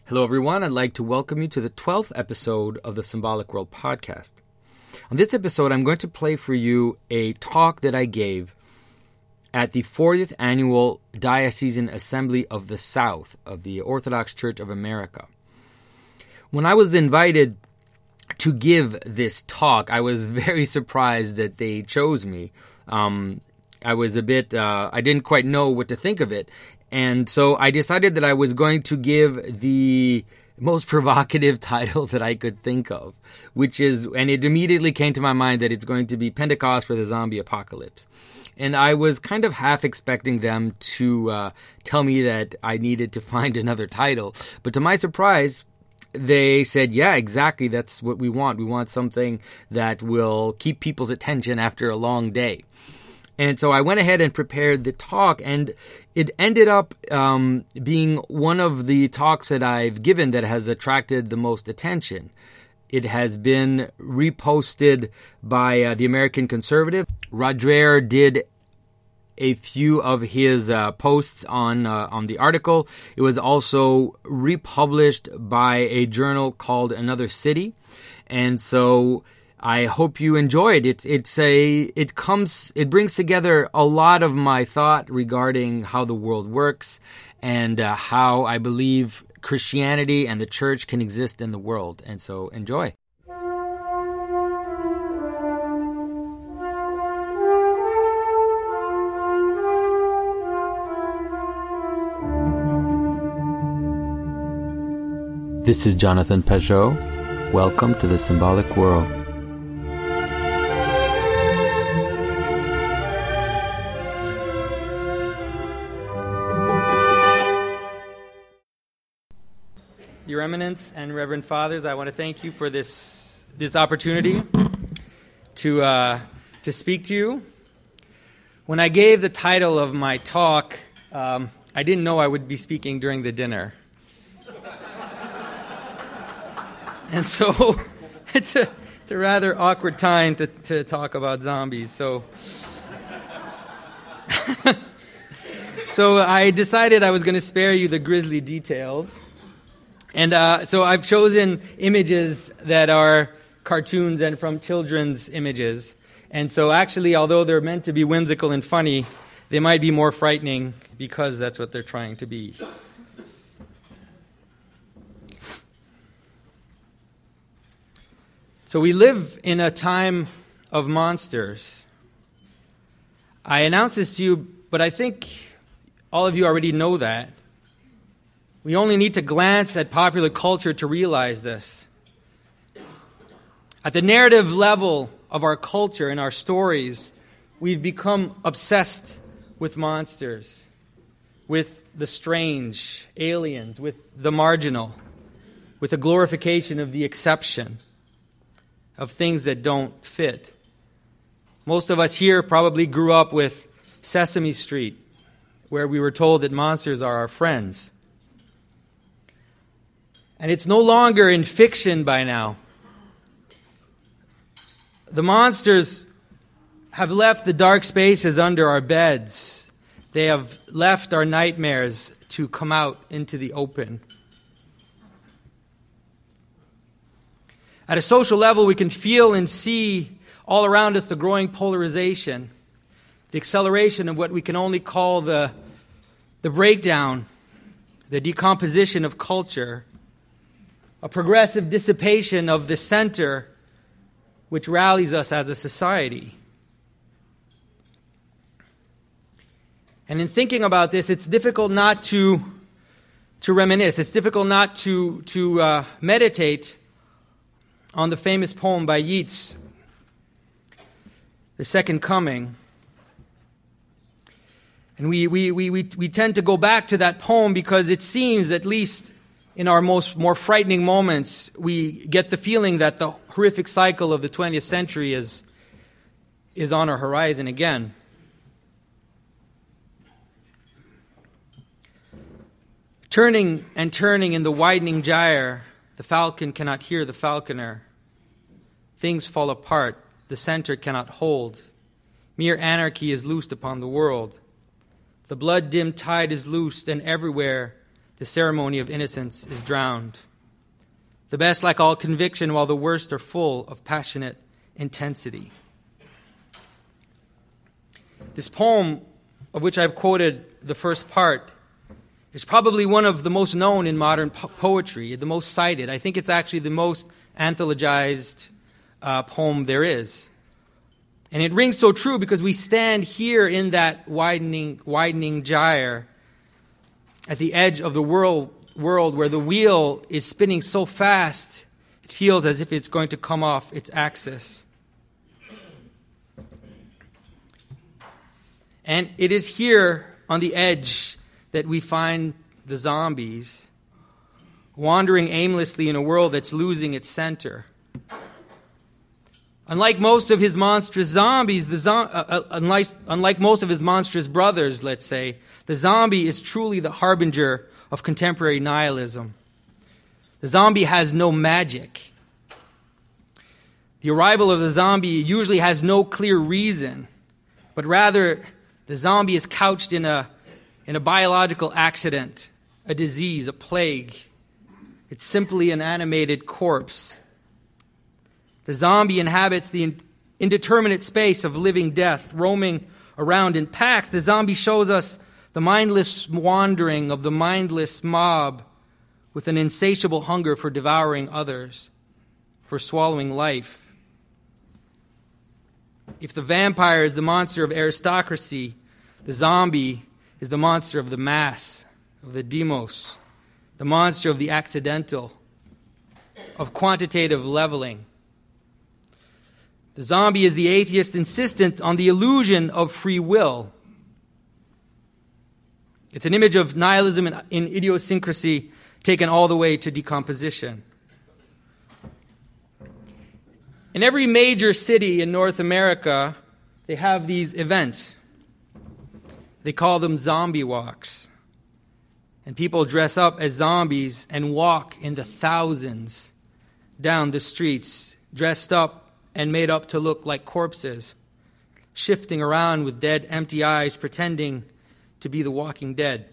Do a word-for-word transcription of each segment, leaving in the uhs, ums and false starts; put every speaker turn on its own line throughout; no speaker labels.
Hello, everyone. I'd like to welcome you to the twelfth episode of the Symbolic World podcast. On this episode, I'm going to play for you a talk that I gave at the fortieth Annual Diocesan Assembly of the South of the Orthodox Church of America. When I was invited to give this talk, I was very surprised that they chose me. Um, I was a bit, uh, I didn't quite know what to think of it. And so I decided that I was going to give the most provocative title that I could think of, which is, and it immediately came to my mind that it's going to be Pentecost for the Zombie Apocalypse. And I was kind of half expecting them to uh, tell me that I needed to find another title. But to my surprise, they said, yeah, exactly, that's what we want. We want something that will keep people's attention after a long day. And so I went ahead and prepared the talk, and it ended up um, being one of the talks that I've given that has attracted the most attention. It has been reposted by uh, the American Conservative. Roger did a few of his uh, posts on uh, on the article. It was also republished by a journal called Another City, and so I hope you enjoyed it. It's a, it comes, it brings together a lot of my thought regarding how the world works and uh, how I believe Christianity and the church can exist in the world. And so enjoy. This is Jonathan Pageau. Welcome to the Symbolic World. Your Eminence and Reverend Fathers, I want to thank you for this this opportunity to uh, to speak to you. When I gave the title of my talk, um, I didn't know I would be speaking during the dinner, and so it's a it's a rather awkward time to to talk about zombies. So. So I decided I was going to spare you the grisly details. And uh, so I've chosen images that are cartoons and from children's images. And so actually, although they're meant to be whimsical and funny, they might be more frightening because that's what they're trying to be. So we live in a time of monsters. I announced this to you, but I think all of you already know that. We only need to glance at popular culture to realize this. At the narrative level of our culture and our stories, we've become obsessed with monsters, with the strange, aliens, with the marginal, with the glorification of the exception, of things that don't fit. Most of us here probably grew up with Sesame Street, where we were told that monsters are our friends. And it's no longer in fiction by now. The monsters have left the dark spaces under our beds. They have left our nightmares to come out into the open. At a social level, we can feel and see all around us the growing polarization, the acceleration of what we can only call the, the breakdown, the decomposition of culture, a progressive dissipation of the center which rallies us as a society. And in thinking about this, it's difficult not to, to reminisce. It's difficult not to, to uh, meditate on the famous poem by Yeats, The Second Coming. And we, we, we, we, we tend to go back to that poem because it seems, at least in our most more frightening moments, we get the feeling that the horrific cycle of the twentieth century is, is on our horizon again. Turning and turning in the widening gyre, the falcon cannot hear the falconer. Things fall apart, the center cannot hold. Mere anarchy is loosed upon the world. The blood-dimmed tide is loosed, and everywhere
the ceremony of innocence is drowned. The best lack all conviction, while the worst are full of passionate intensity. This poem, of which I've quoted the first part, is probably one of the most known in modern po- poetry, the most cited. I think it's actually the most anthologized uh, poem there is. And it rings so true because we stand here in that widening, widening gyre at the edge of the world, world where the wheel is spinning so fast it feels as if it's going to come off its axis. And it is here on the edge that we find the zombies wandering aimlessly in a world that's losing its center. Unlike most of his monstrous zombies, the zo- uh, uh, unlike, unlike most of his monstrous brothers, let's say, the zombie is truly the harbinger of contemporary nihilism. The zombie has no magic. The arrival of the zombie usually has no clear reason, but rather the zombie is couched in a, in a biological accident, a disease, a plague. It's simply an animated corpse. The zombie inhabits the indeterminate space of living death, roaming around in packs. The zombie shows us the mindless wandering of the mindless mob with an insatiable hunger for devouring others, for swallowing life. If the vampire is the monster of aristocracy, the zombie is the monster of the mass, of the demos, the monster of the accidental, of quantitative leveling. The zombie is the atheist insistent on the illusion of free will. It's an image of nihilism in, in idiosyncrasy taken all the way to decomposition. In every major city in North America, they have these events. They call them zombie walks. And people dress up as zombies and walk in the thousands down the streets, dressed up and made up to look like corpses, shifting around with dead, empty eyes, pretending to be the walking dead.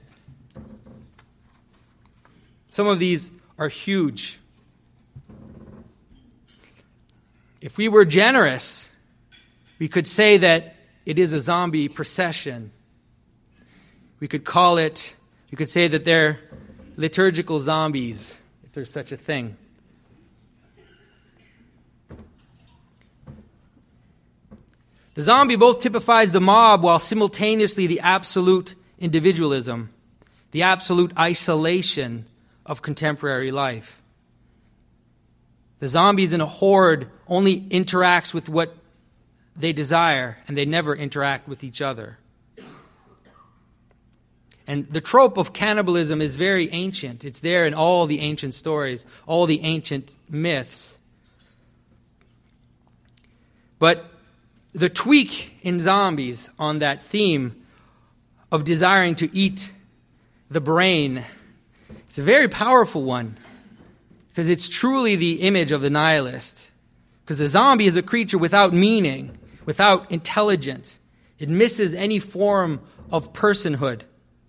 Some of these are huge. If we were generous, we could say that it is a zombie procession. We could call it, we could say that they're liturgical zombies, if there's such a thing. The zombie both typifies the mob while simultaneously the absolute individualism, the absolute isolation of contemporary life. The zombies in a horde only interacts with what they desire, and they never interact with each other. And the trope of cannibalism is very ancient. It's there in all the ancient stories, all the ancient myths. But the tweak in zombies on that theme of desiring to eat the brain, it's a very powerful one because it's truly the image of the nihilist. Because the zombie is a creature without meaning, without intelligence. It misses any form of personhood.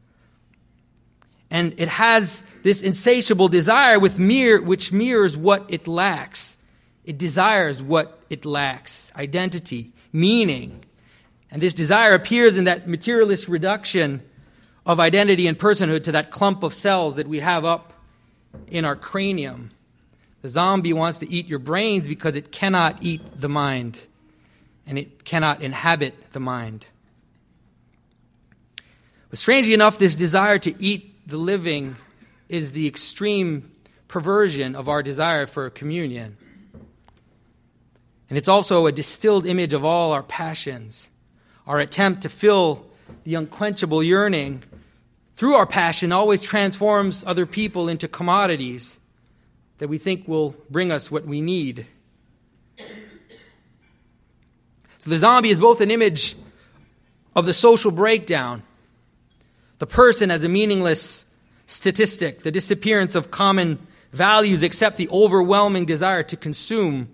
And it has this insatiable desire with mirror, which mirrors what it lacks. It desires what it lacks, identity, meaning. And this desire appears in that materialist reduction of identity and personhood to that clump of cells that we have up in our cranium. The zombie wants to eat your brains because it cannot eat the mind, and it cannot inhabit the mind. But strangely enough, this desire to eat the living is the extreme perversion of our desire for communion. And it's also a distilled image of all our passions. Our attempt to fill the unquenchable yearning through our passion always transforms other people into commodities that we think will bring us what we need. So the zombie is both an image of the social breakdown, the person as a meaningless statistic, the disappearance of common values except the overwhelming desire to consume.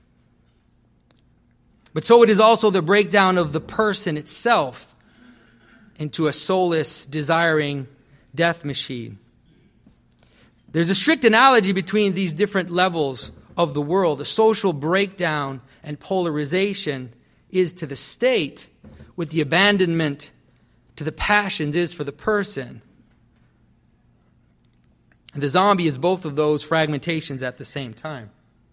But so it is also the breakdown of the person itself into a soulless, desiring death machine. There's a strict analogy between these different levels of the world. The social breakdown and polarization is to the state what the abandonment to the passions is for the person. And the zombie is both of those fragmentations at the same time.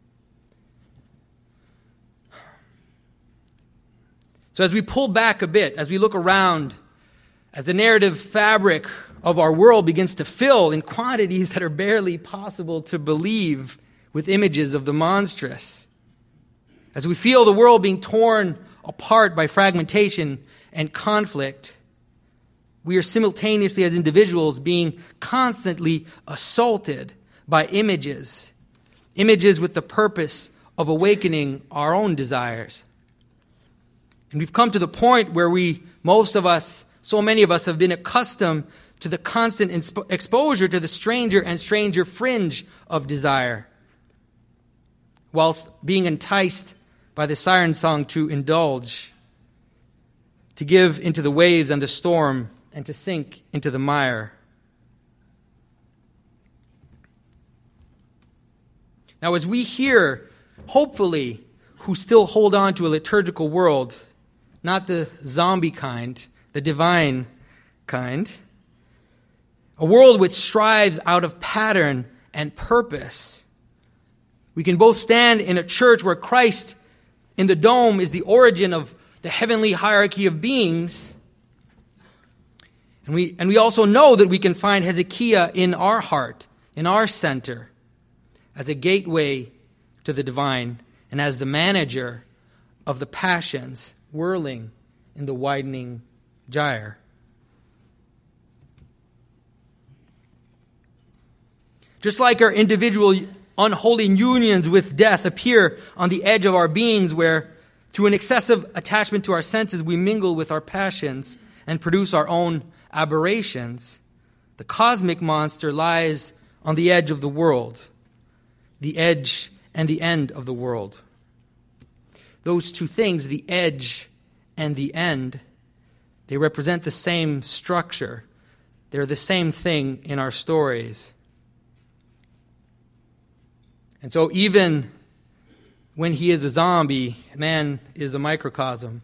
So as we pull back a bit, as we look around, as the narrative fabric of our world begins to fill in quantities that are barely possible to believe with images of the monstrous, as we feel the world being torn apart by fragmentation and conflict, we are simultaneously as individuals being constantly assaulted by images, images with the purpose of awakening our own desires. And we've come to the point where we, most of us, so many of us have been accustomed to the constant insp- exposure to the stranger and stranger fringe of desire, whilst being enticed by the siren song to indulge, to give into the waves and the storm, and to sink into the mire. Now, as we hear, hopefully, who still hold on to a liturgical world, not the zombie kind, the divine kind, a world which strives out of pattern and purpose, we can both stand in a church where Christ in the dome is the origin of the heavenly hierarchy of beings, and we, and we also know that we can find Hezekiah in our heart, in our center, as a gateway to the divine and as the manager of the passions whirling in the widening gyre. Just like our individual unholy unions with death appear on the edge of our beings, where through an excessive attachment to our senses we mingle with our passions and produce our own aberrations, the cosmic monster lies on the edge of the world, the edge and the end of the world. Those two things, the edge and the end, they represent the same structure. They're the same thing in our stories. And so even when he is a zombie, man is a microcosm.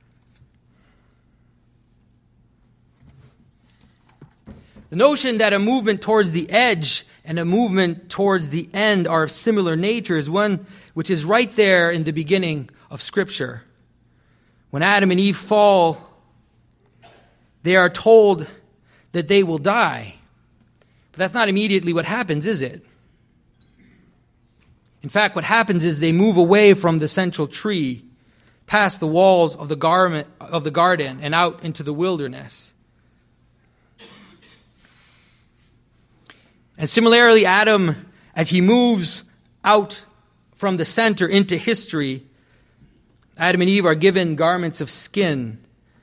The notion that a movement towards the edge and a movement towards the end are of similar nature is one which is right there in the beginning of Scripture. When Adam and Eve fall, they are told that they will die. But that's not immediately what happens, is it? In fact, what happens is they move away from the central tree, past the walls of the garment of the garden, and out into the wilderness. And similarly, Adam, as he moves out from the center into history, Adam and Eve are given garments of skin,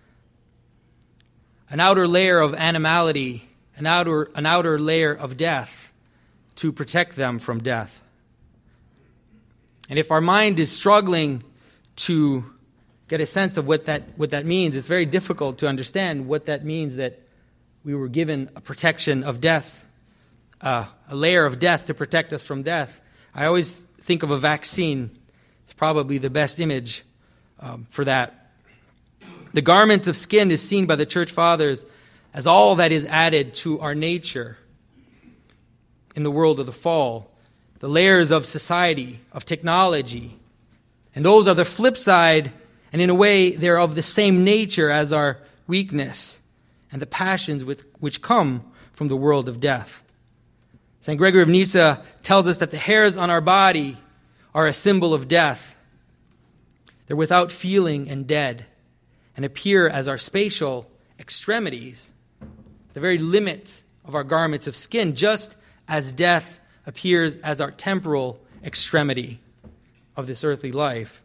an outer layer of animality, an outer, an outer layer of death to protect them from death. And if our mind is struggling to get a sense of what that what that means, it's very difficult to understand what that means, that we were given a protection of death, uh, a layer of death to protect us from death. I always think of a vaccine. It's probably the best image um, for that. The garment of skin is seen by the church fathers as all that is added to our nature in the world of the fall. The layers of society, of technology. And those are the flip side, and in a way they're of the same nature as our weakness and the passions with, which come from the world of death. Saint Gregory of Nyssa tells us that the hairs on our body are a symbol of death. They're without feeling and dead, and appear as our spatial extremities, the very limit of our garments of skin, just as death appears as our temporal extremity of this earthly life.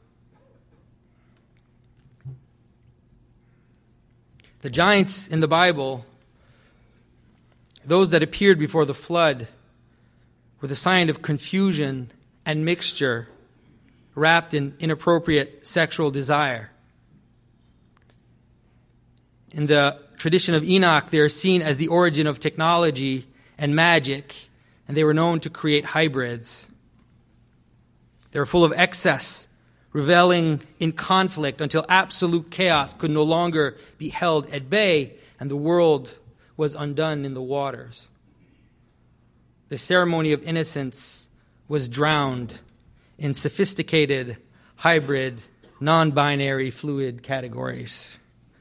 The giants in the Bible, those that appeared before the flood, were the sign of confusion and mixture, wrapped in inappropriate sexual desire. In the tradition of Enoch, they are seen as the origin of technology and magic, and they were known to create hybrids. They were full of excess, reveling in conflict until absolute chaos could no longer be held at bay and the world was undone in the waters. The ceremony of innocence was drowned in sophisticated, hybrid, non-binary fluid categories.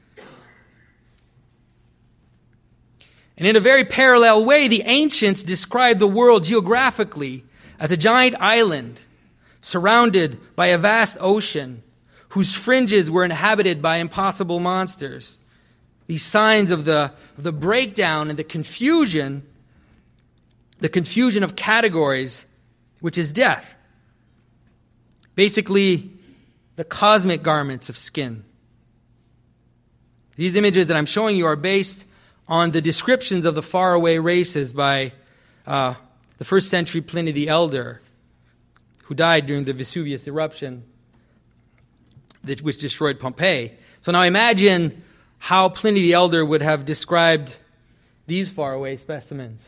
And in a very parallel way, the ancients described the world geographically as a giant island surrounded by a vast ocean whose fringes were inhabited by impossible monsters. These signs of the, of the breakdown and the confusion, the confusion of categories, which is death. Basically, the cosmic garments of skin. These images that I'm showing you are based on the descriptions of the faraway races by uh, the first century Pliny the Elder, who died during the Vesuvius eruption, that, which destroyed Pompeii. So now imagine how Pliny the Elder would have described these faraway specimens.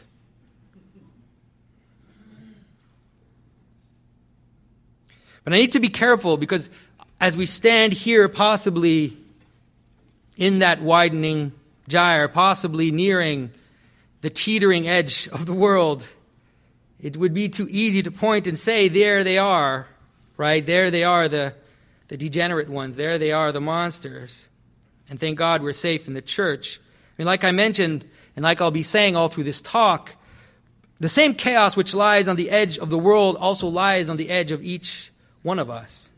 But I need to be careful because as we stand here, possibly in that widening gyre, possibly nearing the teetering edge of the world, it would be too easy to point and say, there they are, right? There they are, the, the degenerate ones. There they are, the monsters. And thank God we're safe in the church. I mean, like I mentioned, and like I'll be saying all through this talk, the same chaos which lies on the edge of the world also lies on the edge of each one of us.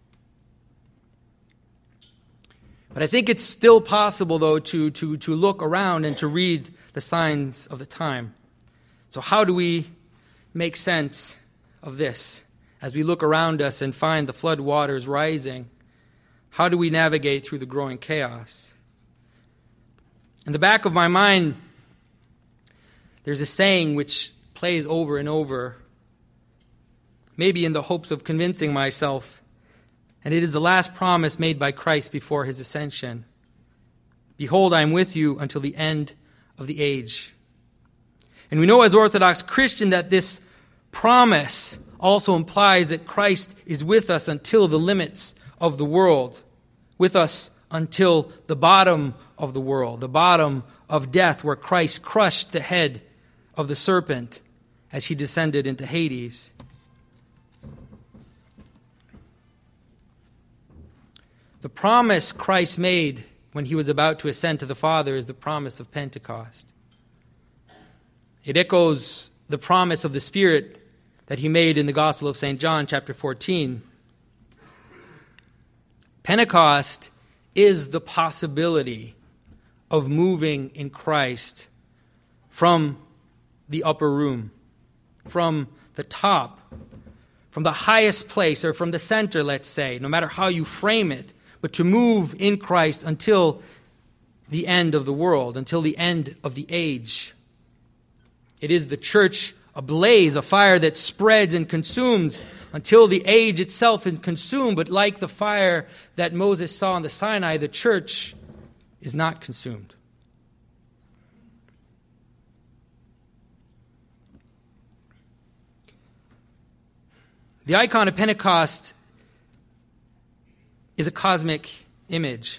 But I think it's still possible, though, to, to, to look around and to read the signs of the time. So how do we make sense of this as we look around us and find the flood waters rising? How do we navigate through the growing chaos? In the back of my mind, there's a saying which plays over and over, maybe in the hopes of convincing myself, and it is the last promise made by Christ before his ascension. Behold, I am with you until the end of the age. And we know as Orthodox Christian that this promise also implies that Christ is with us until the limits of the world, with us until the bottom of the world, the bottom of death, where Christ crushed the head of the serpent as he descended into Hades. The promise Christ made when he was about to ascend to the Father is the promise of Pentecost. It echoes the promise of the Spirit that he made in the Gospel of Saint John, chapter fourteen. Pentecost is the possibility of moving in Christ from the upper room, from the top, from the highest place, or from the center, let's say, no matter how you frame it, but to move in Christ until the end of the world, until the end of the age. It is the church ablaze, a fire that spreads and consumes until the age itself is consumed. But like the fire that Moses saw on the Sinai, the church is not consumed. The icon of Pentecost is a cosmic image.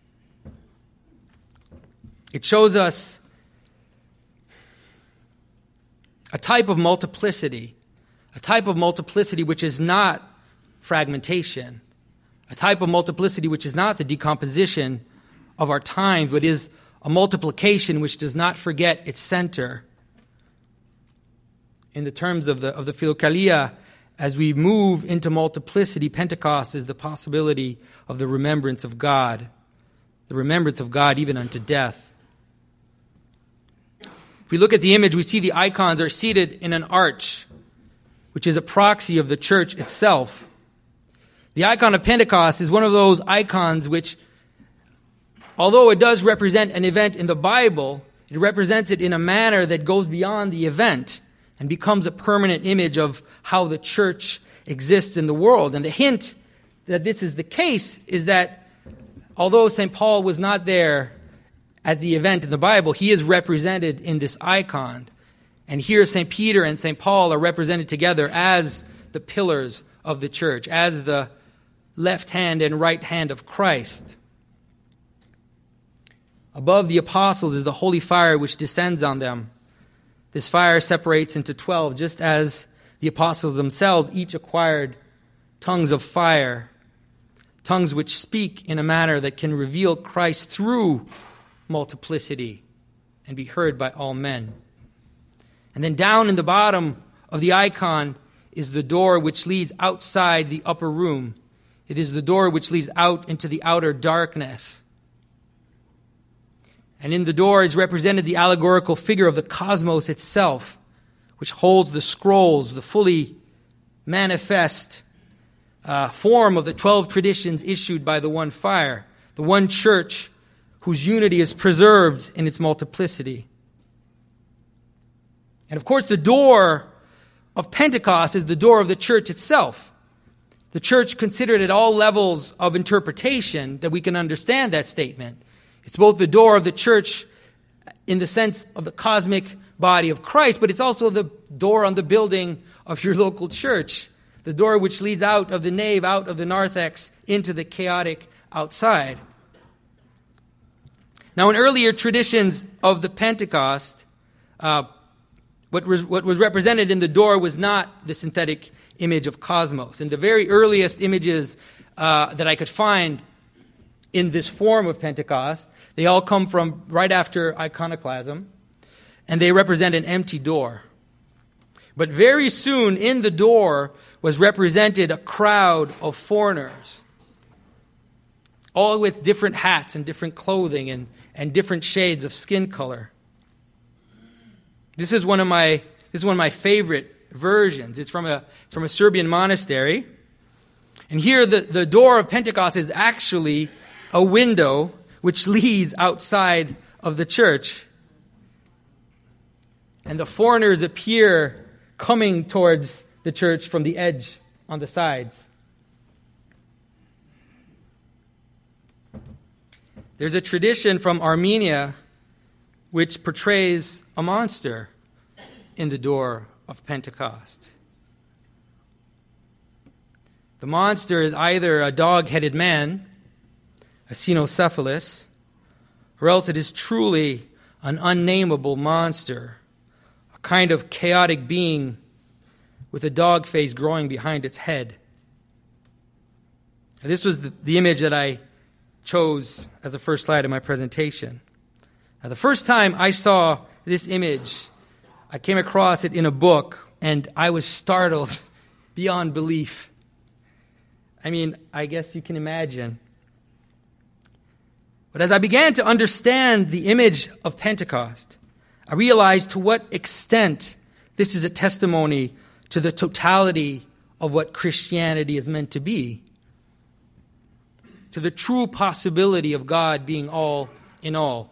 It shows us a type of multiplicity, a type of multiplicity which is not fragmentation, a type of multiplicity which is not the decomposition of our times, but is a multiplication which does not forget its center. In the terms of the of the Philokalia, as we move into multiplicity, Pentecost is the possibility of the remembrance of God, the remembrance of God even unto death. If we look at the image, we see the icons are seated in an arch, which is a proxy of the church itself. The icon of Pentecost is one of those icons which, although it does represent an event in the Bible, it represents it in a manner that goes beyond the event and becomes a permanent image of how the church exists in the world. And the hint that this is the case is that although Saint Paul was not there at the event in the Bible, he is represented in this icon. And here Saint Peter and Saint Paul are represented together as the pillars of the church, as the left hand and right hand of Christ. Above the apostles is the holy fire which descends on them. This fire separates into twelve, just as the apostles themselves each acquired tongues of fire, tongues which speak in a manner that can reveal Christ through multiplicity and be heard by all men. And then down in the bottom of the icon is the door which leads outside the upper room. It is the door which leads out into the outer darkness. And in the door is represented the allegorical figure of the cosmos itself, which holds the scrolls, the fully manifest uh, form of the twelve traditions issued by the one fire, the one church whose unity is preserved in its multiplicity. And of course, the door of Pentecost is the door of the church itself. The church considered at all levels of interpretation that we can understand that statement. It's both the door of the church in the sense of the cosmic body of Christ, but it's also the door on the building of your local church, the door which leads out of the nave, out of the narthex, into the chaotic outside. Now, in earlier traditions of the Pentecost, uh, what was, what was represented in the door was not the synthetic image of cosmos. And the very earliest images uh, that I could find in this form of Pentecost, they all come from right after iconoclasm, and they represent an empty door. But very soon in the door was represented a crowd of foreigners, all with different hats and different clothing and, and different shades of skin color. This is one of my this is one of my favorite versions. It's from a it's from a Serbian monastery. And here the, the door of Pentecost is actually a window which leads outside of the church. And the foreigners appear coming towards the church from the edge on the sides. There's a tradition from Armenia which portrays a monster in the door of Pentecost. The monster is either a dog-headed man, a cynocephalus, or else it is truly an unnameable monster, a kind of chaotic being with a dog face growing behind its head. And this was the, the image that I chose as the first slide of my presentation. Now, the first time I saw this image, I came across it in a book, and I was startled beyond belief. I mean, I guess you can imagine. But as I began to understand the image of Pentecost, I realized to what extent this is a testimony to the totality of what Christianity is meant to be, to the true possibility of God being all in all.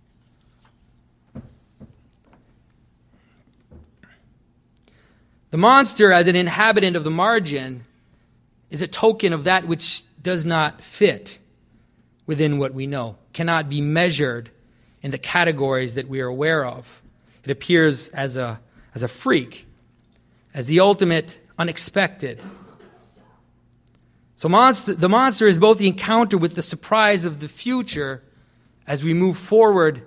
The monster, as an inhabitant of the margin, is a token of that which does not fit within what we know, cannot be measured in the categories that we are aware of. It appears as a, as a freak, as the ultimate unexpected. So monster, the monster is both the encounter with the surprise of the future as we move forward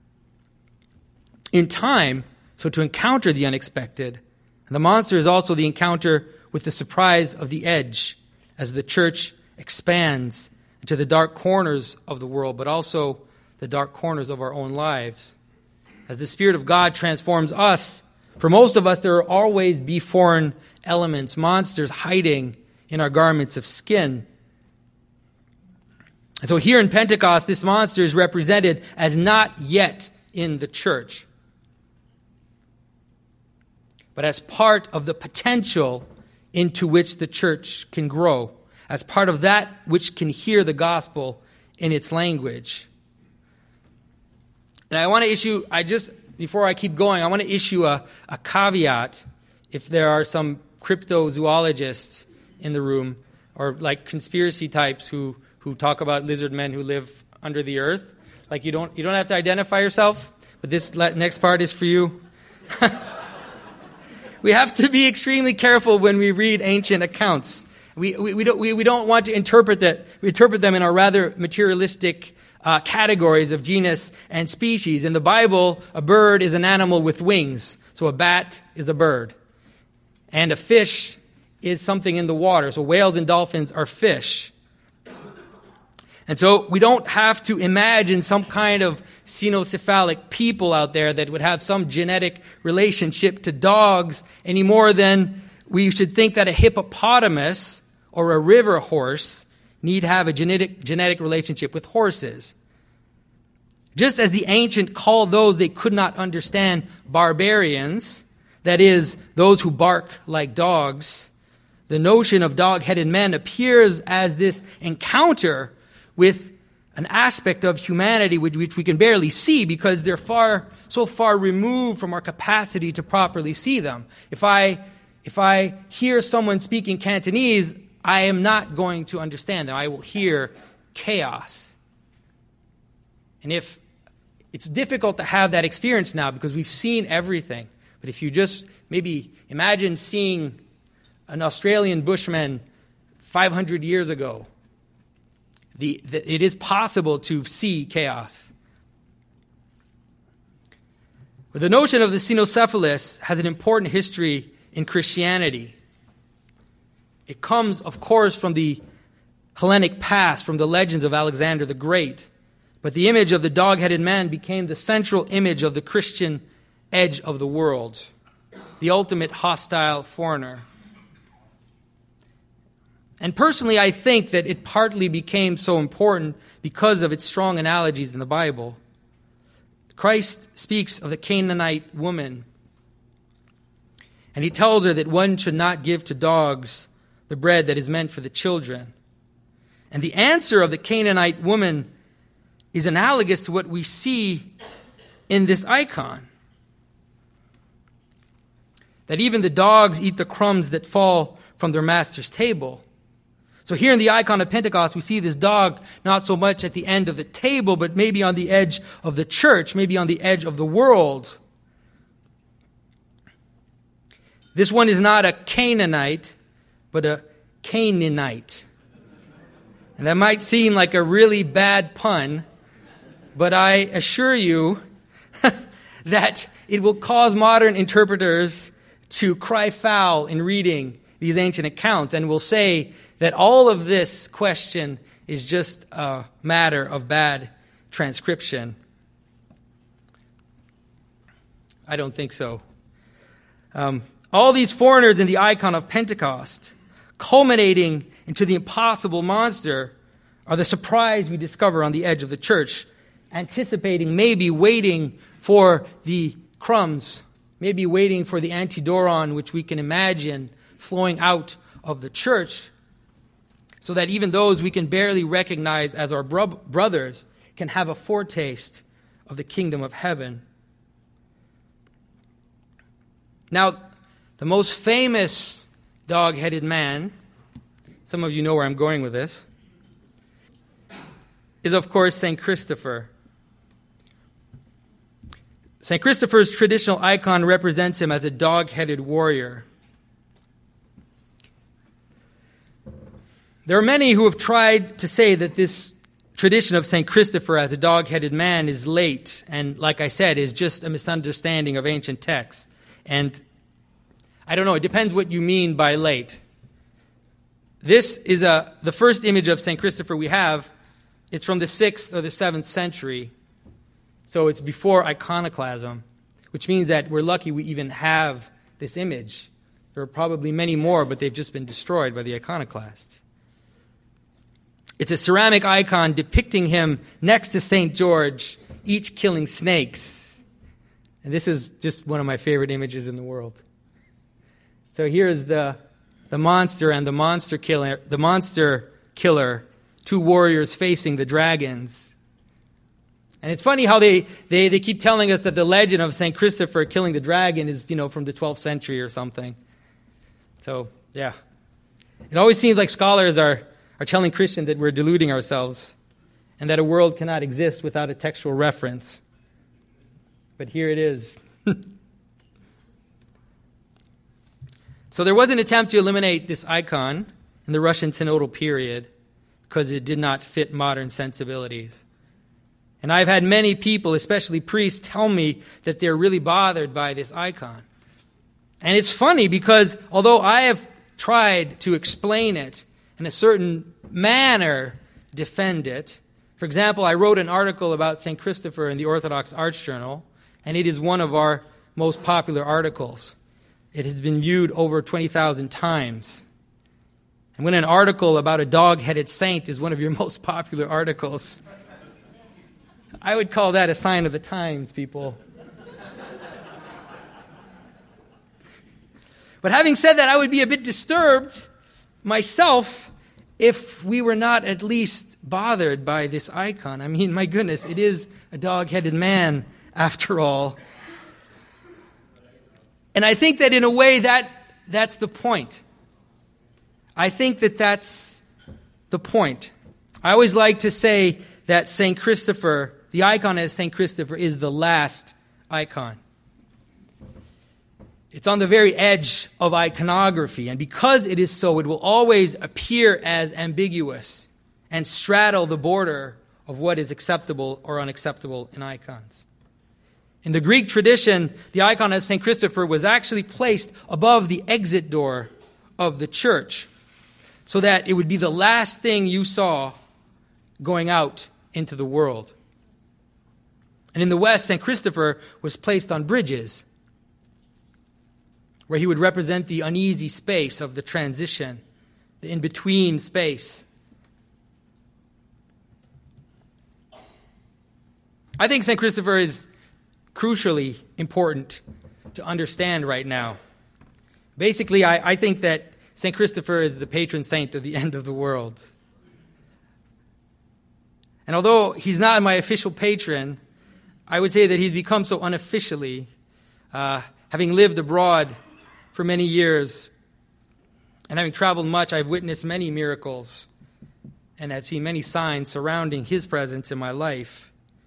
in time, so to encounter the unexpected. And the monster is also the encounter with the surprise of the edge as the church expands into the dark corners of the world, but also the dark corners of our own lives. As the Spirit of God transforms us, for most of us there will always be foreign elements, monsters hiding in our garments of skin. And so here in Pentecost, this monster is represented as not yet in the church, but as part of the potential into which the church can grow, as part of that which can hear the gospel in its language. And I want to issue, I just, before I keep going, I want to issue a, a caveat if there are some cryptozoologists in the room, or like conspiracy types who, who talk about lizard men who live under the earth. Like you don't you don't have to identify yourself, but this next part is for you. We have to be extremely careful when we read ancient accounts. We, we, we, don't, we, we don't want to interpret that. We interpret them in our rather materialistic uh, categories of genus and species. In the Bible, a bird is an animal with wings. So a bat is a bird. And a fish is something in the water. So whales and dolphins are fish. And so we don't have to imagine some kind of cynocephalic people out there that would have some genetic relationship to dogs any more than we should think that a hippopotamus or a river horse need have a genetic genetic relationship with horses. Just as the ancient called those they could not understand barbarians, that is, those who bark like dogs, the notion of dog-headed men appears as this encounter with an aspect of humanity which, which we can barely see because they're far, so far removed from our capacity to properly see them. If I, if I hear someone speaking Cantonese, I am not going to understand them. I will hear chaos. And if it's difficult to have that experience now because we've seen everything. But if you just maybe imagine seeing an Australian bushman five hundred years ago, the, the, it is possible to see chaos. But the notion of the cynocephalus has an important history in Christianity. It comes, of course, from the Hellenic past, from the legends of Alexander the Great. But the image of the dog-headed man became the central image of the Christian edge of the world, the ultimate hostile foreigner. And personally, I think that it partly became so important because of its strong analogies in the Bible. Christ speaks of the Canaanite woman, and he tells her that one should not give to dogs the bread that is meant for the children. And the answer of the Canaanite woman is analogous to what we see in this icon. That even the dogs eat the crumbs that fall from their master's table. So here in the icon of Pentecost, we see this dog not so much at the end of the table, but maybe on the edge of the church, maybe on the edge of the world. This one is not a Canaanite, but a Canaanite. And that might seem like a really bad pun, but I assure you that it will cause modern interpreters to cry foul in reading these ancient accounts and will say that all of this question is just a matter of bad transcription. I don't think so. Um, all these foreigners in the icon of Pentecost, culminating into the impossible monster, are the surprise we discover on the edge of the church, anticipating, maybe waiting for the crumbs, maybe waiting for the antidoron, which we can imagine flowing out of the church, so that even those we can barely recognize as our bro- brothers can have a foretaste of the kingdom of heaven. Now, the most famous dog-headed man, some of you know where I'm going with this, is of course Saint Christopher. Saint Christopher's traditional icon represents him as a dog-headed warrior. There are many who have tried to say that this tradition of Saint Christopher as a dog-headed man is late, and like I said, is just a misunderstanding of ancient texts. And I don't know, it depends what you mean by late. This is a the first image of Saint Christopher we have. It's from the sixth or the seventh century. So it's before iconoclasm, which means that we're lucky we even have this image. There are probably many more, but they've just been destroyed by the iconoclasts. It's a ceramic icon depicting him next to Saint George, each killing snakes. And this is just one of my favorite images in the world. So here's the, the monster and the monster killer, the monster killer, two warriors facing the dragons. And it's funny how they, they, they keep telling us that the legend of Saint Christopher killing the dragon is, you know, from the twelfth century or something. So, yeah. It always seems like scholars are, are telling Christians that we're deluding ourselves and that a world cannot exist without a textual reference. But here it is. So there was an attempt to eliminate this icon in the Russian synodal period because it did not fit modern sensibilities. And I've had many people, especially priests, tell me that they're really bothered by this icon. And it's funny because although I have tried to explain it in a certain manner, defend it. For example, I wrote an article about Saint Christopher in the Orthodox Arts Journal, and it is one of our most popular articles. It has been viewed over twenty thousand times. And when an article about a dog-headed saint is one of your most popular articles, I would call that a sign of the times, people. But having said that, I would be a bit disturbed myself if we were not at least bothered by this icon. I mean, my goodness, it is a dog-headed man, after all. And I think that in a way that that's the point. I think that that's the point. I always like to say that Saint Christopher, the icon as Saint Christopher, is the last icon. It's on the very edge of iconography, and because it is so, it will always appear as ambiguous and straddle the border of what is acceptable or unacceptable in icons. In the Greek tradition, the icon of Saint Christopher was actually placed above the exit door of the church so that it would be the last thing you saw going out into the world. And in the West, Saint Christopher was placed on bridges where he would represent the uneasy space of the transition, the in-between space. I think Saint Christopher is crucially important to understand right now. Basically, I, I think that Saint Christopher is the patron saint of the end of the world. And although he's not my official patron, I would say that he's become so unofficially, uh, having lived abroad for many years and having traveled much, I've witnessed many miracles and I've seen many signs surrounding his presence in my life.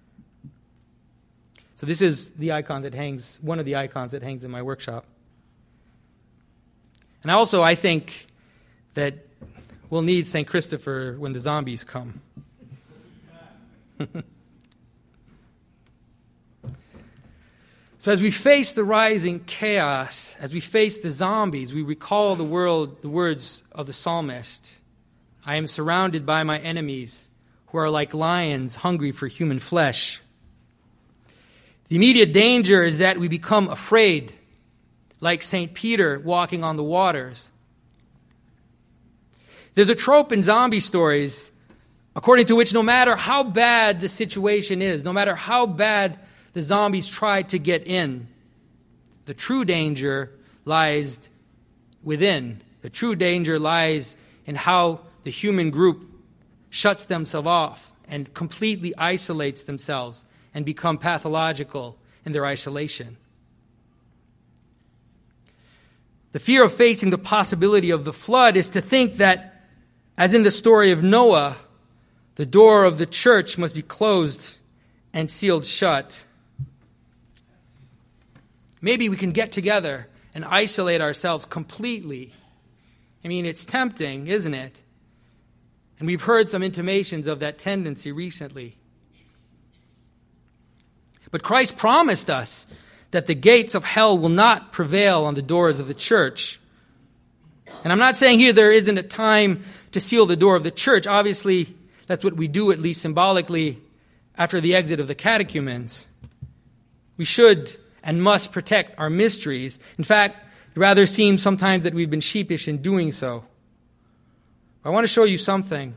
So this is the icon that hangs, one of the icons that hangs in my workshop. And also, I think that we'll need Saint Christopher when the zombies come. So as we face the rising chaos, as we face the zombies, we recall the world, the words of the psalmist. I am surrounded by my enemies who are like lions hungry for human flesh. The immediate danger is that we become afraid, like Saint Peter walking on the waters. There's a trope in zombie stories according to which no matter how bad the situation is, no matter how bad the zombies try to get in, the true danger lies within. The true danger lies in how the human group shuts themselves off and completely isolates themselves and become pathological in their isolation. The fear of facing the possibility of the flood is to think that, as in the story of Noah, the door of the church must be closed and sealed shut. Maybe we can get together and isolate ourselves completely. I mean, it's tempting, isn't it? And we've heard some intimations of that tendency recently. But Christ promised us that the gates of hell will not prevail on the doors of the church. And I'm not saying here there isn't a time to seal the door of the church. Obviously, that's what we do, at least symbolically, after the exit of the catechumens. We should and must protect our mysteries. In fact, it rather seems sometimes that we've been sheepish in doing so. I want to show you something.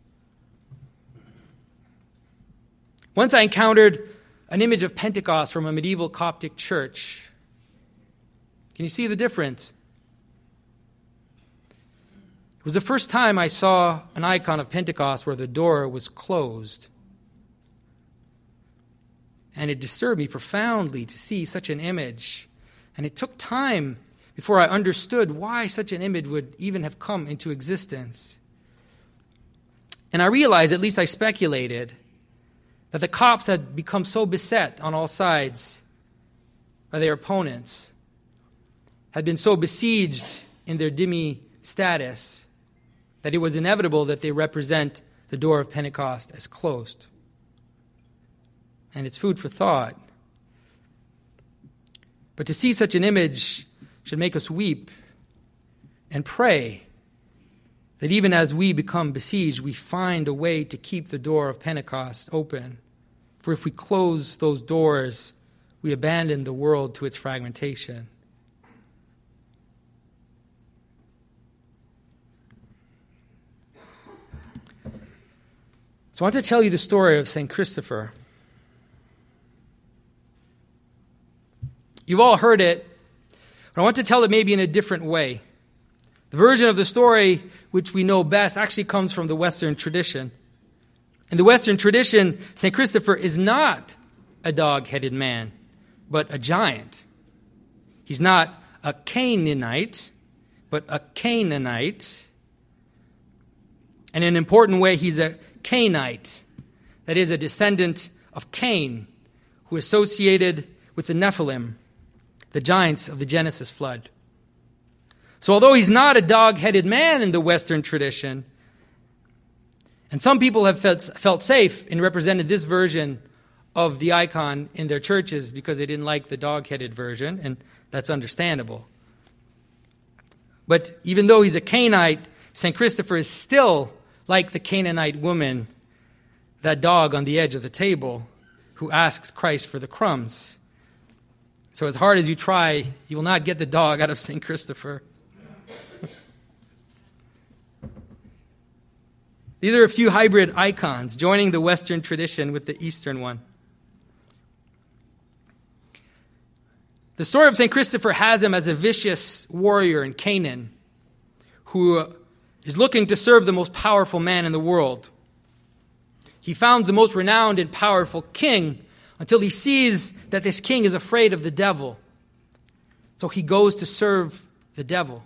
Once I encountered an image of Pentecost from a medieval Coptic church. Can you see the difference? It was the first time I saw an icon of Pentecost where the door was closed. And it disturbed me profoundly to see such an image. And it took time before I understood why such an image would even have come into existence. And I realized, at least I speculated, that the Copts had become so beset on all sides by their opponents, had been so besieged in their dhimmi status that it was inevitable that they represent the door of Pentecost as closed. And it's food for thought. But to see such an image should make us weep and pray that even as we become besieged, we find a way to keep the door of Pentecost open. For if we close those doors, we abandon the world to its fragmentation. So I want to tell you the story of Saint Christopher. You've all heard it, but I want to tell it maybe in a different way. The version of the story which we know best actually comes from the Western tradition. In the Western tradition, Saint Christopher is not a dog-headed man, but a giant. He's not a Canaanite, but a Canaanite. And in an important way, he's a Cainite, that is, a descendant of Cain, who is associated with the Nephilim, the giants of the Genesis flood. So although he's not a dog-headed man in the Western tradition, and some people have felt, felt safe in representing this version of the icon in their churches because they didn't like the dog-headed version, and that's understandable. But even though he's a Cainite, Saint Christopher is still like the Canaanite woman, that dog on the edge of the table, who asks Christ for the crumbs. So as hard as you try, you will not get the dog out of Saint Christopher. These are a few hybrid icons, joining the Western tradition with the Eastern one. The story of Saint Christopher has him as a vicious warrior in Canaan who is looking to serve the most powerful man in the world. He founds the most renowned and powerful king until he sees that this king is afraid of the devil. So he goes to serve the devil.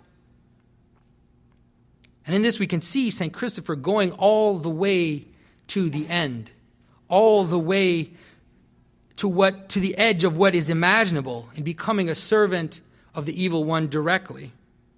And in this we can see Saint Christopher going all the way to the end, all the way to what to the edge of what is imaginable, and becoming a servant of the evil one directly.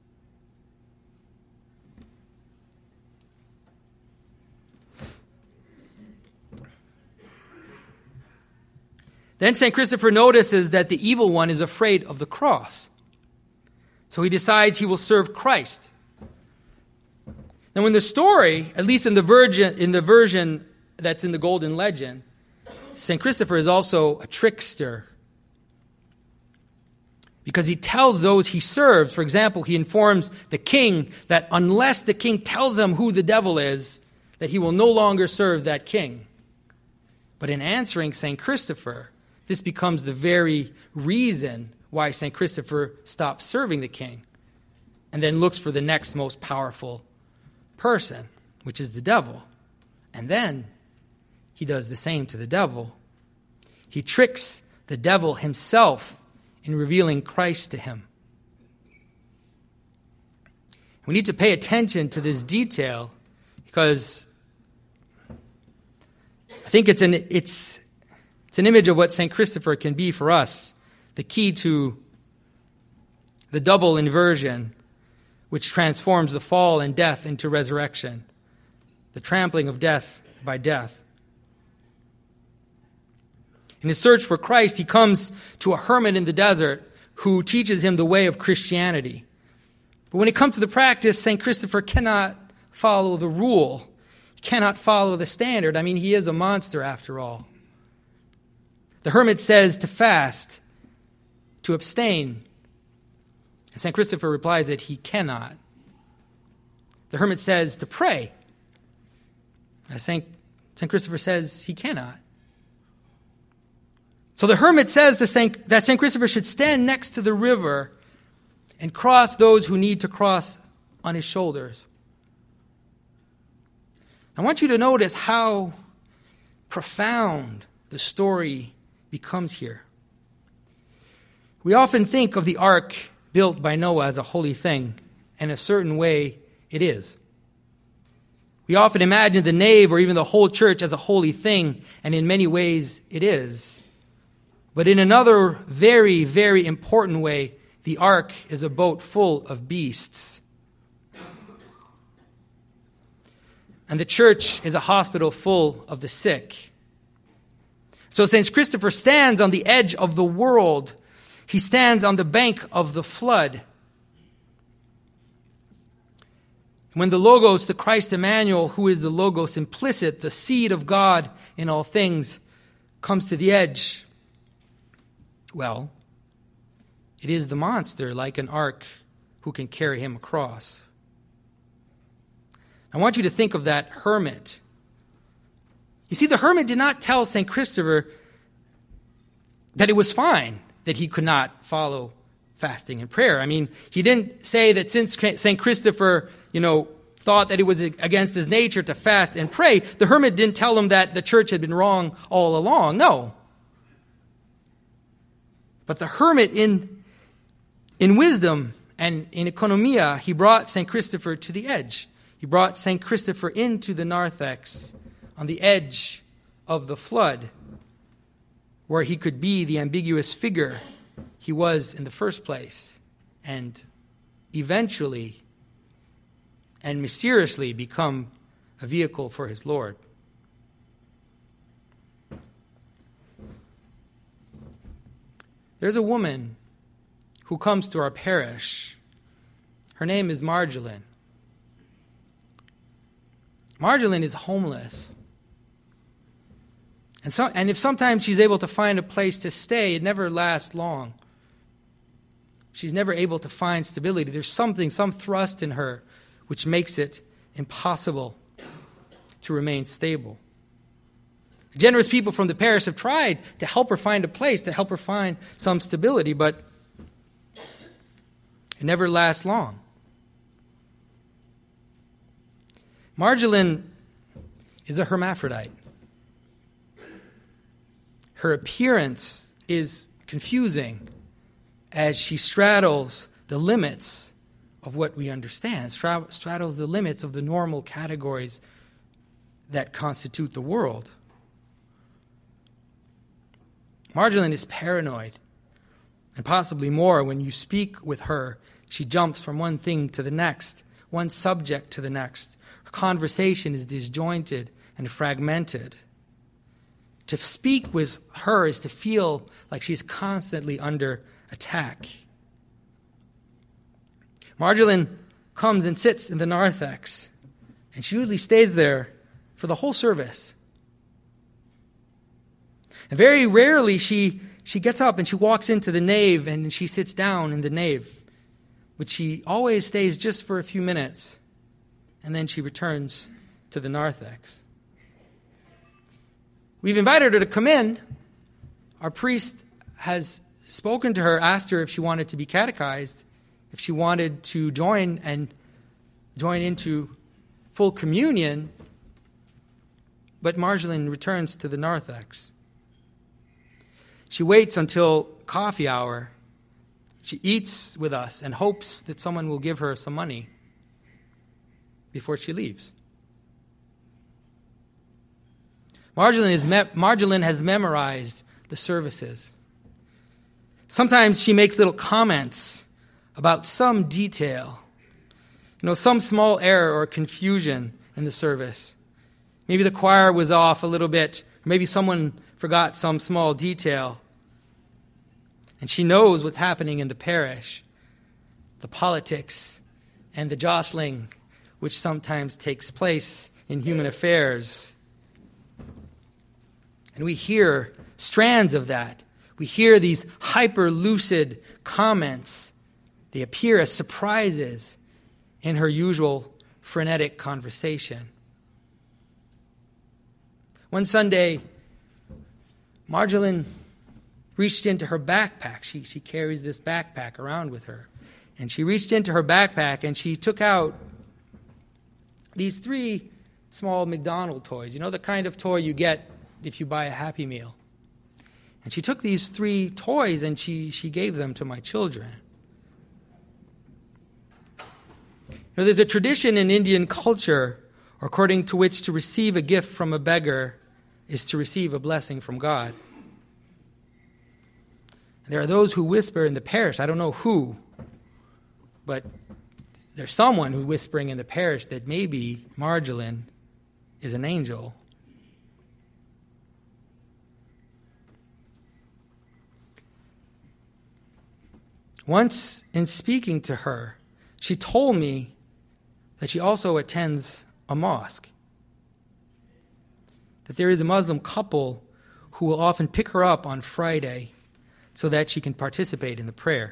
Then Saint Christopher notices that the evil one is afraid of the cross. So he decides he will serve Christ. Now in the story, at least in the, virgin, in the version that's in the Golden Legend, Saint Christopher is also a trickster. Because he tells those he serves, for example, he informs the king that unless the king tells him who the devil is, that he will no longer serve that king. But in answering Saint Christopher, this becomes the very reason why Saint Christopher stops serving the king and then looks for the next most powerful person, which is the devil. And then he does the same to the devil. He tricks the devil himself in revealing Christ to him. We need to pay attention to this detail because I think it's an it's it's an image of what Saint Christopher can be for us, the key to the double inversion, which transforms the fall and death into resurrection, the trampling of death by death. In his search for Christ, he comes to a hermit in the desert who teaches him the way of Christianity. But when it comes to the practice, Saint Christopher cannot follow the rule. He cannot follow the standard. I mean, he is a monster after all. The hermit says to fast, to abstain. And Saint Christopher replies that he cannot. The hermit says to pray. As Saint Saint Christopher says he cannot. So the hermit says to Saint, that Saint Christopher should stand next to the river and cross those who need to cross on his shoulders. I want you to notice how profound the story becomes here. We often think of the ark built by Noah as a holy thing, and in a certain way it is. We often imagine the nave or even the whole church as a holy thing, and in many ways it is. But in another very, very important way, The ark is a boat full of beasts. And the church is a hospital full of the sick. So Saint Christopher stands on the edge of the world. He stands on the bank of the flood. When the Logos, the Christ Emmanuel, who is the Logos implicit, the seed of God in all things, comes to the edge, well, it is the monster, like an ark, who can carry him across. I want you to think of that hermit. You see, the hermit did not tell Saint Christopher that it was fine that he could not follow fasting and prayer. I mean, he didn't say that since Saint Christopher, you know, thought that it was against his nature to fast and pray, the hermit didn't tell him that the church had been wrong all along. No. But the hermit, in, in wisdom and in economia, he brought Saint Christopher to the edge. He brought Saint Christopher into the narthex on the edge of the flood, where he could be the ambiguous figure he was in the first place, and eventually and mysteriously become a vehicle for his Lord. There's a woman who comes to our parish. Her name is Marjolaine. Marjolaine is homeless. And, so, and if sometimes she's able to find a place to stay, it never lasts long. She's never able to find stability. There's something, some thrust in her, which makes it impossible to remain stable. Generous people from the parish have tried to help her find a place, to help her find some stability, but it never lasts long. Marjolaine is a hermaphrodite. Her appearance is confusing as she straddles the limits of what we understand, straddles the limits of the normal categories that constitute the world. Marjolaine is paranoid, and possibly more. When you speak with her, she jumps from one thing to the next, one subject to the next. Her conversation is disjointed and fragmented. To speak with her is to feel like she's constantly under attack. Marjolaine comes and sits in the narthex, and she usually stays there for the whole service. And very rarely she, she gets up and she walks into the nave and she sits down in the nave. But she always stays just for a few minutes, and then she returns to the narthex. We've invited her to come in. Our priest has spoken to her, asked her if she wanted to be catechized, if she wanted to join and join into full communion. But Marjolaine returns to the narthex. She waits until coffee hour. She eats with us and hopes that someone will give her some money before she leaves. Marjolaine, is me- Marjolaine has memorized the services. Sometimes she makes little comments about some detail, you know, some small error or confusion in the service. Maybe the choir was off a little bit, or maybe someone forgot some small detail. And she knows what's happening in the parish, the politics and the jostling which sometimes takes place in human affairs. And we hear strands of that. We hear these hyper-lucid comments. They appear as surprises in her usual frenetic conversation. One Sunday, Marjolaine reached into her backpack. She, she carries this backpack around with her. And she reached into her backpack and she took out these three small McDonald's toys. You know, the kind of toy you get if you buy a Happy Meal. And she took these three toys and she, she gave them to my children. You know, there's a tradition in Indian culture according to which to receive a gift from a beggar is to receive a blessing from God. There are those who whisper in the parish. I don't know who, but there's someone who's whispering in the parish that maybe Marjolin is an angel. Once, in speaking to her, she told me that she also attends a mosque. That there is a Muslim couple who will often pick her up on Friday so that she can participate in the prayer.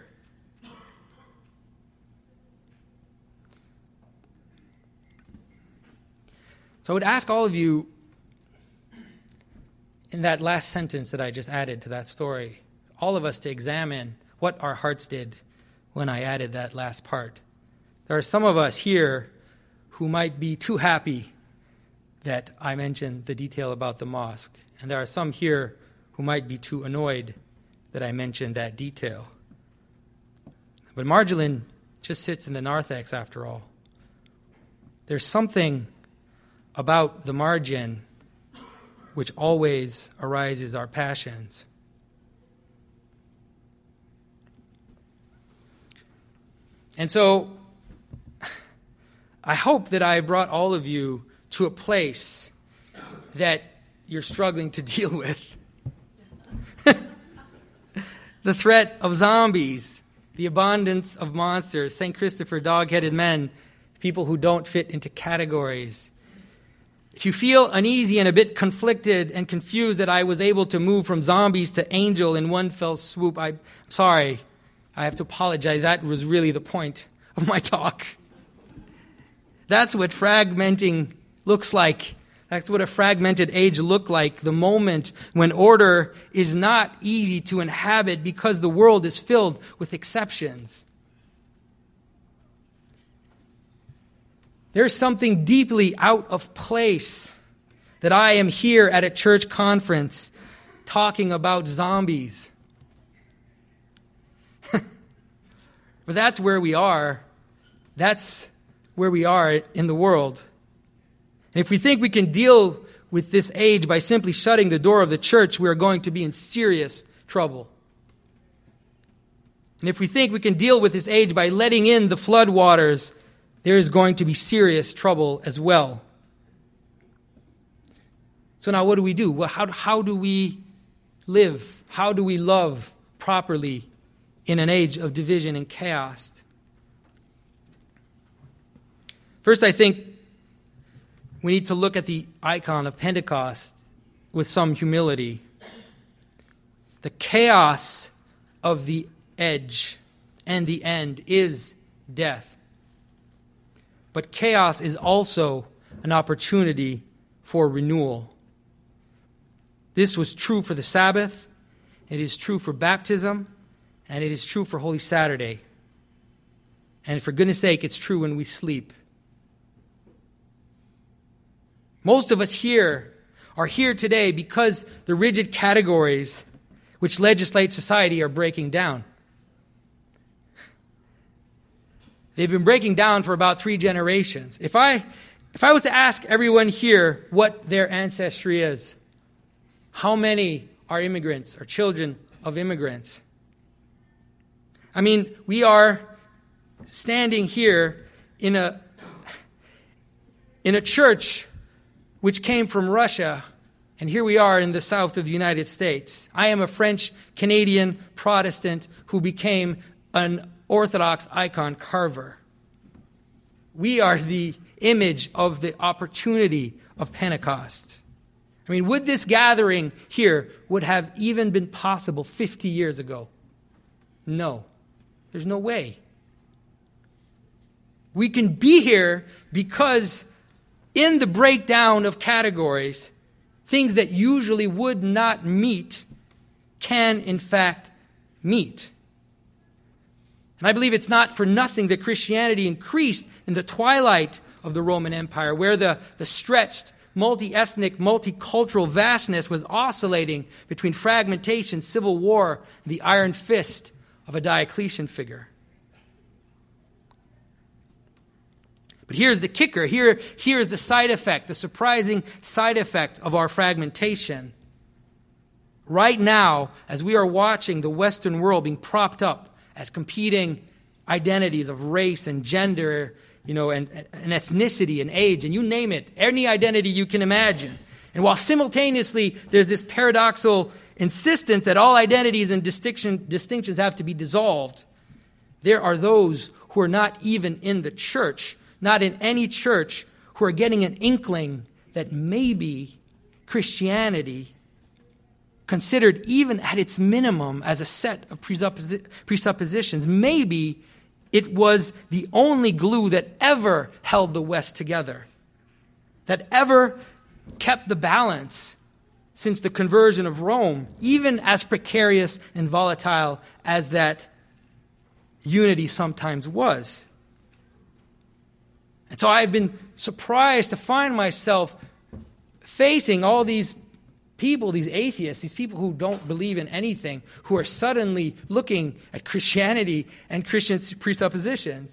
So I would ask all of you, in that last sentence that I just added to that story, all of us to examine what our hearts did when I added that last part. There are some of us here who might be too happy that I mentioned the detail about the mosque. And there are some here who might be too annoyed that I mentioned that detail. But Marjolin just sits in the narthex after all. There's something about the margin which always arises our passions. And so I hope that I brought all of you to a place that you're struggling to deal with. The threat of zombies, the abundance of monsters, Saint Christopher, dog-headed men, people who don't fit into categories. If you feel uneasy and a bit conflicted and confused that I was able to move from zombies to angel in one fell swoop, I'm sorry. I have to apologize. That was really the point of my talk. That's what fragmenting looks like. That's what a fragmented age looked like. The moment when order is not easy to inhabit because the world is filled with exceptions. There's something deeply out of place that I am here at a church conference talking about zombies. But that's where we are. That's where we are in the world. And if we think we can deal with this age by simply shutting the door of the church, we are going to be in serious trouble. And if we think we can deal with this age by letting in the floodwaters, there is going to be serious trouble as well. So now what do we do? Well, how, how do we live? How do we love properly in an age of division and chaos? First, I think we need to look at the icon of Pentecost with some humility. The chaos of the edge and the end is death. But chaos is also an opportunity for renewal. This was true for the Sabbath, it is true for baptism, and it is true for Holy Saturday. And for goodness sake, it's true when we sleep. Most of us here are here today because the rigid categories which legislate society are breaking down. They've been breaking down for about three generations. If I, if I was to ask everyone here what their ancestry is, how many are immigrants or children of immigrants? I mean, we are standing here in a, in a church which came from Russia, and here we are in the south of the United States. I am a French-Canadian Protestant who became an Orthodox icon carver. We are the image of the opportunity of Pentecost. I mean, would this gathering here would have even been possible fifty years ago? No. There's no way. We can be here because in the breakdown of categories, things that usually would not meet can, in fact, meet. And I believe it's not for nothing that Christianity increased in the twilight of the Roman Empire, where the, the stretched, multi-ethnic, multicultural vastness was oscillating between fragmentation, civil war, and the iron fist of a Diocletian figure. But here's the kicker. Here, here's the side effect, the surprising side effect of our fragmentation. right now, as we are watching the Western world being propped up as competing identities of race and gender, you know, and, and ethnicity and age, and you name it, any identity you can imagine. And while simultaneously there's this paradoxical insistence that all identities and distinction, distinctions have to be dissolved, there are those who are not even in the church, not in any church, who are getting an inkling that maybe Christianity, considered even at its minimum as a set of presupposi- presuppositions, maybe it was the only glue that ever held the West together, that ever kept the balance since the conversion of Rome, even as precarious and volatile as that unity sometimes was. And so I've been surprised to find myself facing all these people, these atheists, these people who don't believe in anything, who are suddenly looking at Christianity and Christian presuppositions.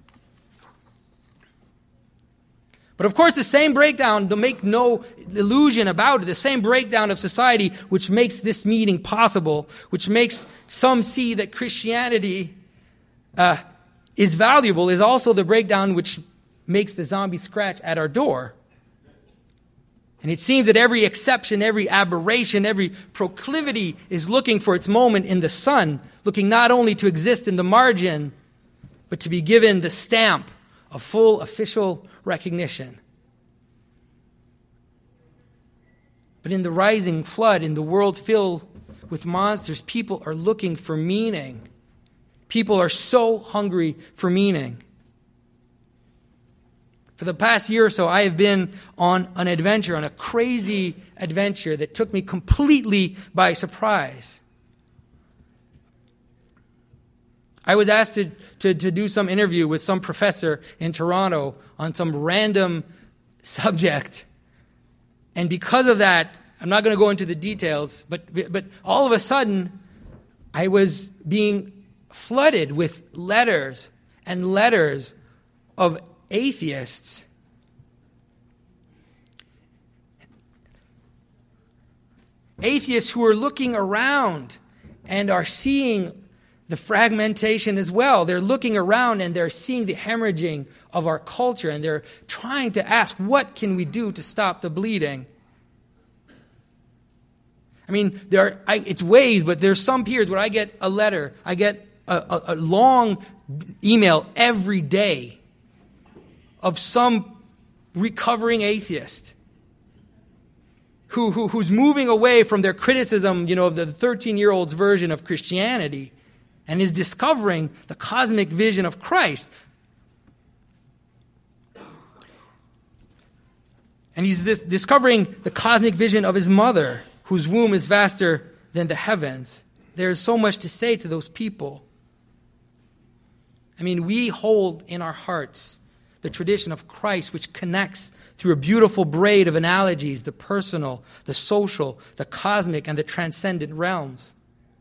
But of course, the same breakdown, to make no illusion about it, the same breakdown of society which makes this meeting possible, which makes some see that Christianity uh, is valuable, is also the breakdown which makes the zombie scratch at our door. And it seems that every exception, every aberration, every proclivity is looking for its moment in the sun, looking not only to exist in the margin, but to be given the stamp of full official recognition. But in the rising flood, in the world filled with monsters, people are looking for meaning. People are so hungry for meaning. For the past year or so, I have been on an adventure, on a crazy adventure that took me completely by surprise. I was asked to, to, to do some interview with some professor in Toronto on some random subject. And because of that, I'm not going to go into the details, but, but all of a sudden, I was being flooded with letters and letters of atheists. Atheists who are looking around and are seeing the fragmentation as well. They're looking around and they're seeing the hemorrhaging of our culture, and they're trying to ask, what can we do to stop the bleeding? I mean, there are, I, it's waves, but there's some periods where I get a letter, I get a, a, a long email every day of some recovering atheist who, who who's moving away from their criticism, you know, of the thirteen-year-old's version of Christianity, and is discovering the cosmic vision of Christ. And he's this, discovering the cosmic vision of his mother, whose womb is vaster than the heavens. There's so much to say to those people. I mean, we hold in our hearts the tradition of Christ, which connects through a beautiful braid of analogies, the personal, the social, the cosmic, and the transcendent realms.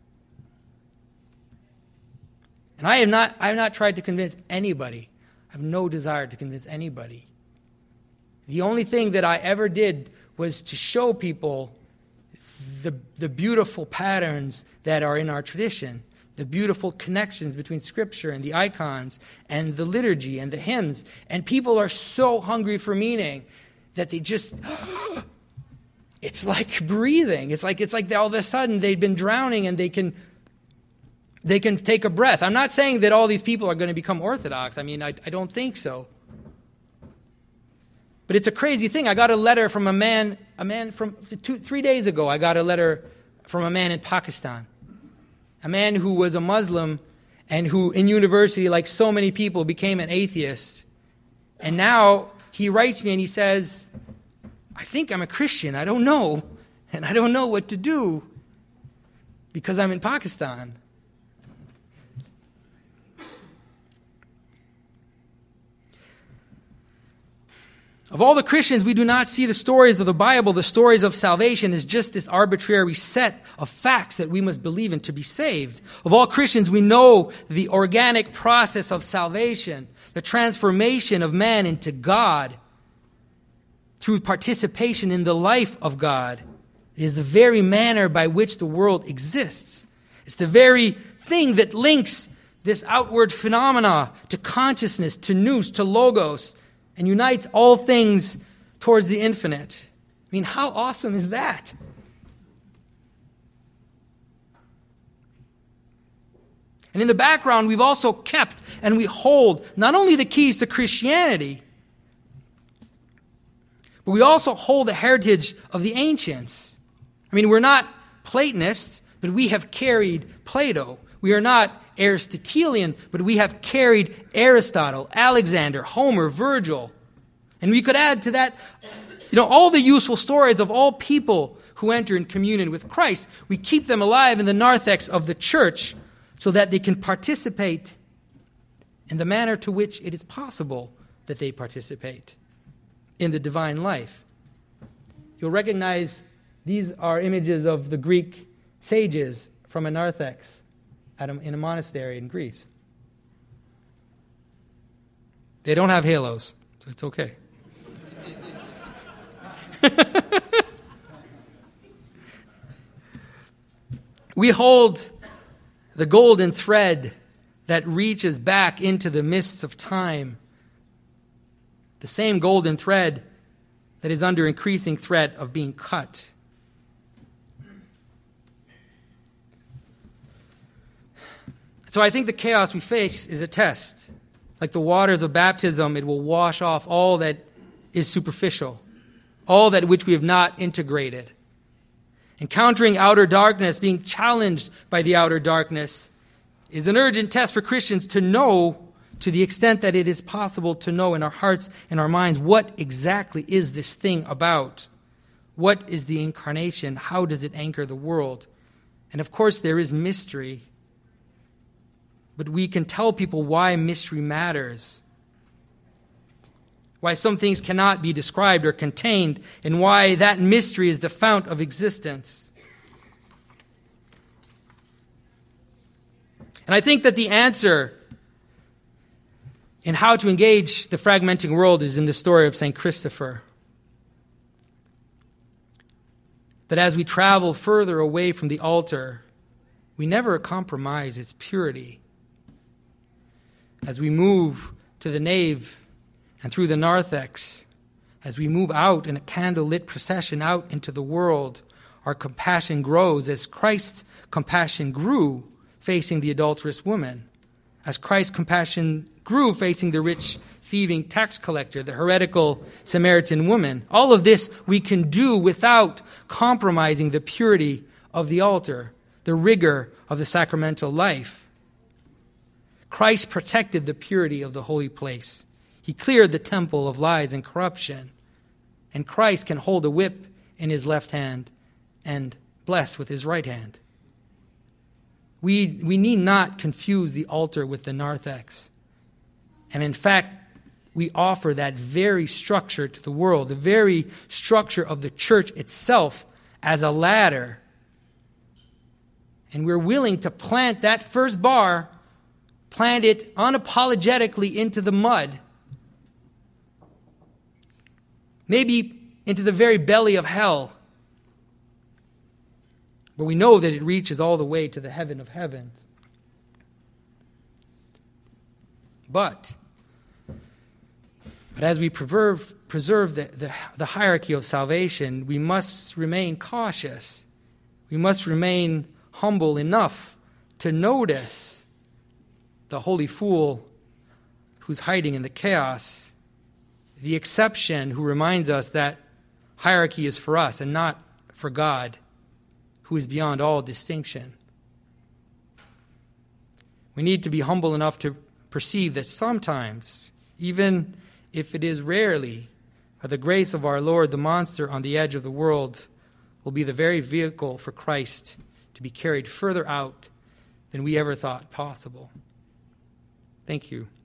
And I have not, I have not tried to convince anybody. I have no desire to convince anybody. The only thing that I ever did was to show people the, the beautiful patterns that are in our tradition, the beautiful connections between Scripture and the icons and the liturgy and the hymns. And people are so hungry for meaning that they just, it's like breathing. It's like it's like they, all of a sudden they've been drowning and they can they can take a breath. I'm not saying that all these people are going to become Orthodox. I mean, I, I don't think so. But it's a crazy thing. I got a letter from a man, a man from two, three days ago. I got a letter from a man in Pakistan. A man who was a Muslim and who in university, like so many people, became an atheist. And now he writes me and he says, I think I'm a Christian. I don't know. And I don't know what to do because I'm in Pakistan. Of all the Christians, we do not see the stories of the Bible, the stories of salvation, as just this arbitrary set of facts that we must believe in to be saved. Of all Christians, we know the organic process of salvation, the transformation of man into God through participation in the life of God, It is the very manner by which the world exists. It's the very thing that links this outward phenomena to consciousness, to nous, to logos, and unites all things towards the infinite. I mean, how awesome is that? And in the background, we've also kept and we hold not only the keys to Christianity, but we also hold the heritage of the ancients. I mean, we're not Platonists, but we have carried Plato. We are not Aristotelian, but we have carried Aristotle, Alexander, Homer, Virgil. And we could add to that, you know, all the useful stories of all people who enter in communion with Christ. We keep them alive in the narthex of the church so that they can participate in the manner to which it is possible that they participate in the divine life. You'll recognize these are images of the Greek sages from a narthex at a, in a monastery in Greece. They don't have halos, so it's okay. We hold the golden thread that reaches back into the mists of time. The same golden thread that is under increasing threat of being cut. So I think the chaos we face is a test. Like the waters of baptism, it will wash off all that is superficial, all that which we have not integrated. Encountering outer darkness, being challenged by the outer darkness, is an urgent test for Christians to know, to the extent that it is possible to know in our hearts and our minds, what exactly is this thing about? What is the incarnation? How does it anchor the world? And of course there is mystery, but we can tell people why mystery matters, why some things cannot be described or contained, and why that mystery is the fount of existence. And I think that the answer in how to engage the fragmenting world is in the story of Saint Christopher. That as we travel further away from the altar, we never compromise its purity. As we move to the nave and through the narthex, as we move out in a candle-lit procession out into the world, our compassion grows as Christ's compassion grew facing the adulterous woman, as Christ's compassion grew facing the rich, thieving tax collector, the heretical Samaritan woman. All of this we can do without compromising the purity of the altar, the rigor of the sacramental life. Christ protected the purity of the holy place. He cleared the temple of lies and corruption. And Christ can hold a whip in his left hand and bless with his right hand. We, we need not confuse the altar with the narthex. And in fact, we offer that very structure to the world, the very structure of the church itself as a ladder. And we're willing to plant that first bar, plant it unapologetically into the mud, maybe into the very belly of hell. But we know that it reaches all the way to the heaven of heavens. But, but as we preserve, preserve the, the, the hierarchy of salvation, we must remain cautious. We must remain humble enough to notice the holy fool who's hiding in the chaos, the exception who reminds us that hierarchy is for us and not for God, who is beyond all distinction. We need to be humble enough to perceive that sometimes, even if it is rarely, by the grace of our Lord, the monster on the edge of the world will be the very vehicle for Christ to be carried further out than we ever thought possible. Thank you.